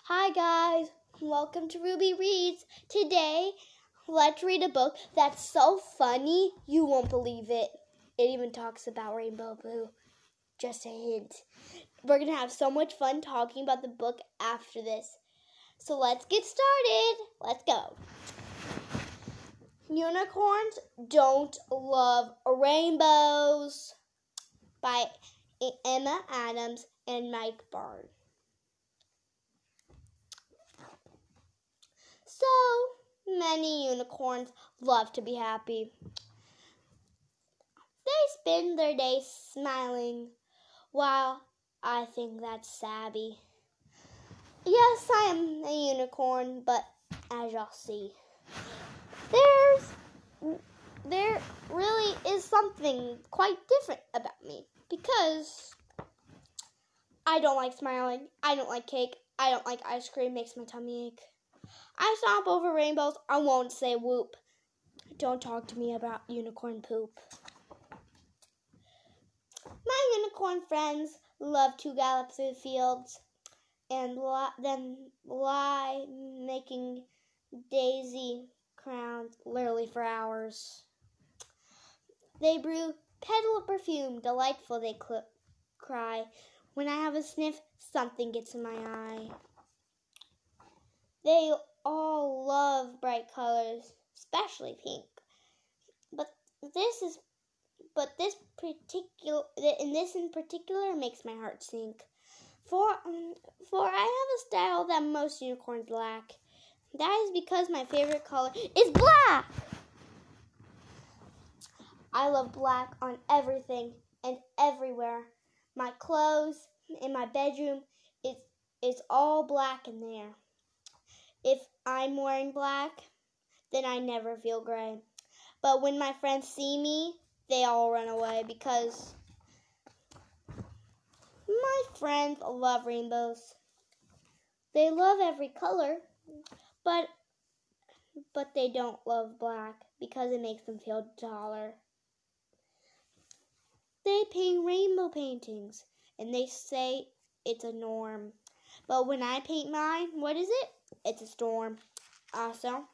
Hi guys, welcome to Ruby Reads. Today, let's read a book that's so funny you won't believe it. It even talks about Rainbow Boo. Just a hint. We're going to have so much fun talking about the book after this. So let's get started. Let's go. Unicorns Don't Love Rainbows by Emma Adams and Mike Barn. So many unicorns love to be happy. They spend their days smiling, while I think that's savvy. Yes, I am a unicorn, but as y'all see, there really is something quite different about me, because I don't like smiling, I don't like cake, I don't like ice cream, makes my tummy ache. I stomp over rainbows, I won't say whoop. Don't talk to me about unicorn poop. My unicorn friends love to gallop through the fields and then lie making daisy crowns literally for hours. They brew petal of perfume, delightful they cry. When I have a sniff, something gets in my eye. They all love bright colors, especially pink. This in particular makes my heart sink. For I have a style that most unicorns lack. That is because my favorite color is black. I love black on everything and everywhere. My clothes, in my bedroom, it's all black in there. If I'm wearing black, then I never feel gray. But when my friends see me, they all run away because my friends love rainbows. They love every color, but they don't love black because it makes them feel taller. They paint rainbow paintings, and they say it's a norm. But when I paint mine, what is it? It's a storm. Also,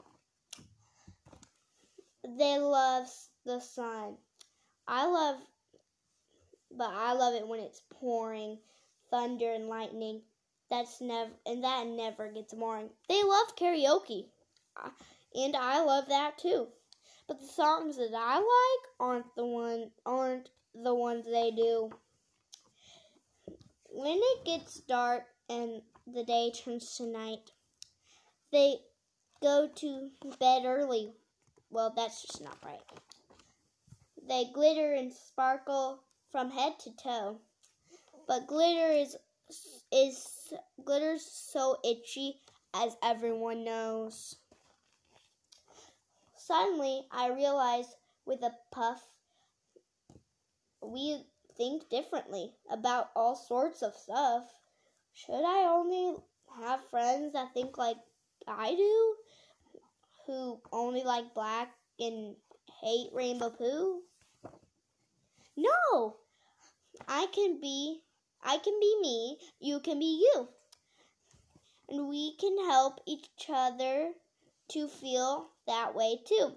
they love the sun. I love it when it's pouring thunder and lightning. That never gets boring. They love karaoke, and I love that too. But the songs that I like aren't the ones they do. When it gets dark and the day turns to night, they go to bed early. Well, that's just not right. They glitter and sparkle from head to toe. But glitters so itchy, as everyone knows. Suddenly, I realized with a puff, we think differently about all sorts of stuff. Should I only have friends that think like I do, who only like black and hate Rainbow Pooh? No, I can be me, you can be you. And we can help each other to feel that way too.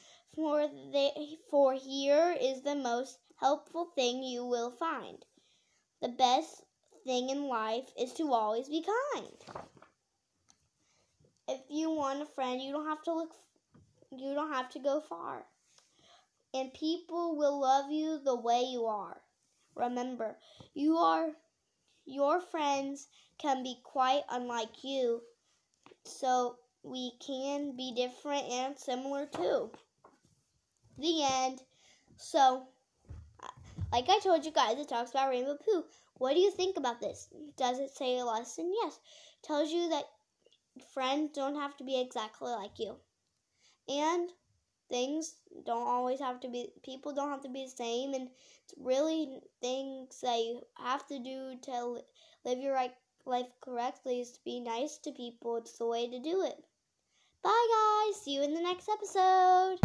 For here is the most helpful thing you will find. The best thing in life is to always be kind. If you want a friend, you don't have to go far. And people will love you the way you are. Remember, your friends can be quite unlike you, so we can be different and similar too. The end. So, like I told you guys, it talks about Rainbow Pooh. What do you think about this? Does it say a lesson? Yes. It tells you that friends don't have to be exactly like you. And people don't have to be the same, and it's really things that you have to do to live your life correctly is to be nice to people. It's the way to do it. Bye guys, see you in the next episode.